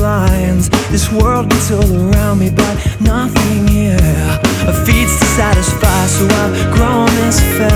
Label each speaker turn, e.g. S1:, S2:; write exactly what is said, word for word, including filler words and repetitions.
S1: lines. This world gets all around me, but nothing here feeds to satisfy. So I've grown this fast.